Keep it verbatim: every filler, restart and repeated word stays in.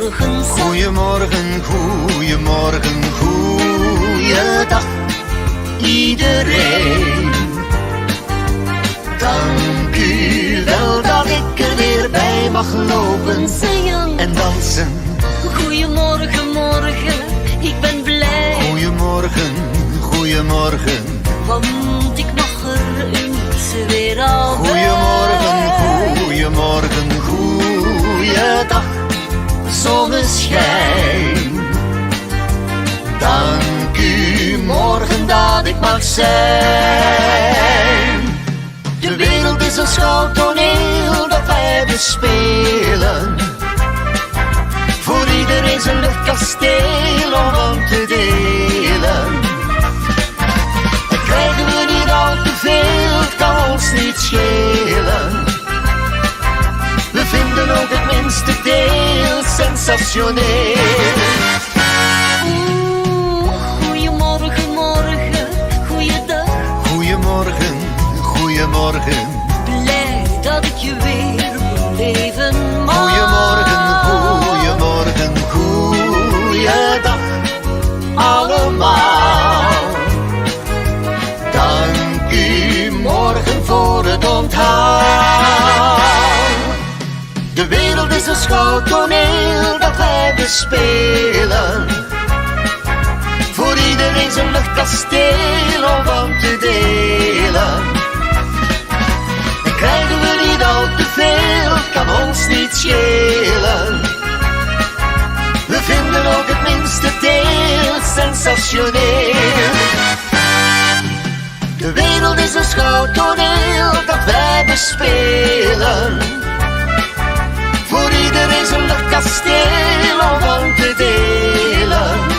morgen zag. Goeiemorgen, goeiemorgen, goeiedag iedereen. Dank u wel dat ik er weer bij mag lopen, Zingen en dansen. goeiemorgen, morgen, ik ben blij. Goeiemorgen, goeiemorgen. Want ik mag er eens weer al Goeiemorgen, bij. goeiemorgen, goeiedag zonneschijn. Dank u morgen dat ik mag zijn. De wereld is een schouwtoneel dat wij bespelen. Voor iedereen zijn luchtkasteel om van te delen. En krijgen we niet al te veel, het kan ons niet schelen. We vinden ook het minste deel sensationeel. Oeh, goeiemorgen, morgen, goeiedag. Goeiemorgen, goeiemorgen. Blij dat ik je weer beleven mag. Goeiemorgen, goeiemorgen, goeiedag allemaal. Dank u morgen voor het onthaal. De wereld is een schouwtoneel dat wij bespelen. Voor iedereen zijn luchtkasteel om van te delen. En krijgen we niet al te veel, kan ons niet schelen. We vinden ook het minste deel sensationeel. De wereld is een schouwtoneel dat wij bespelen. Voor iedereen zijn luchtkasteel om van te delen.